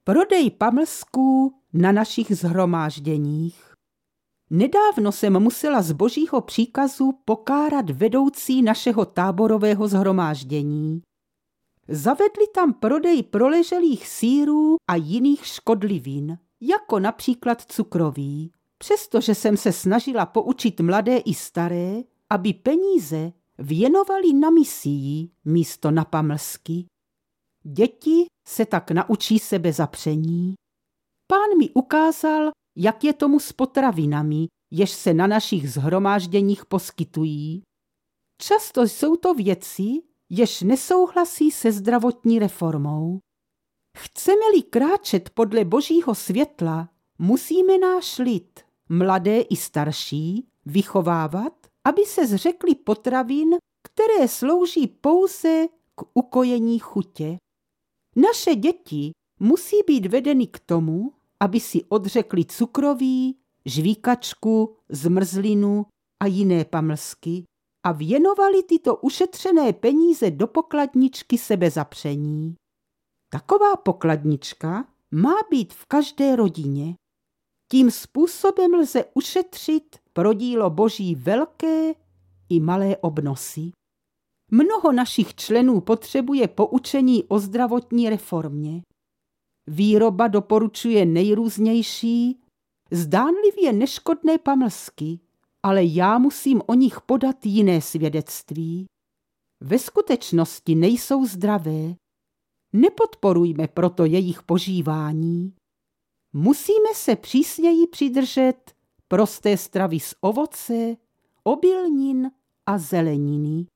Prodej pamlsků na našich shromážděních. Nedávno jsem musela z božího příkazu pokárat vedoucí našeho táborového shromáždění. Zavedli tam prodej proleželých sýrů a jiných škodlivin, jako například cukroví, přestože jsem se snažila poučit mladé i staré, aby peníze věnovali na misii místo na pamlsky. Děti se tak naučí sebezapření. Pán mi ukázal, jak je tomu s potravinami, jež se na našich shromážděních poskytují. Často jsou to věci, jež nesouhlasí se zdravotní reformou. Chceme-li kráčet podle božího světla, musíme náš lid, mladé i starší, vychovávat, aby se zřekli potravin, které slouží pouze k ukojení chutě. Naše děti musí být vedeny k tomu, aby si odřekli cukroví, žvíkačku, zmrzlinu a jiné pamlsky a věnovali tyto ušetřené peníze do pokladničky sebezapření. Taková pokladnička má být v každé rodině. Tím způsobem lze ušetřit pro dílo boží velké i malé obnosy. Mnoho našich členů potřebuje poučení o zdravotní reformě. Výroba doporučuje nejrůznější, zdánlivě neškodné pamlsky, ale já musím o nich podat jiné svědectví. Ve skutečnosti nejsou zdravé. Nepodporujme proto jejich požívání. Musíme se přísněji přidržet prosté stravy z ovoce, obilnin a zeleniny.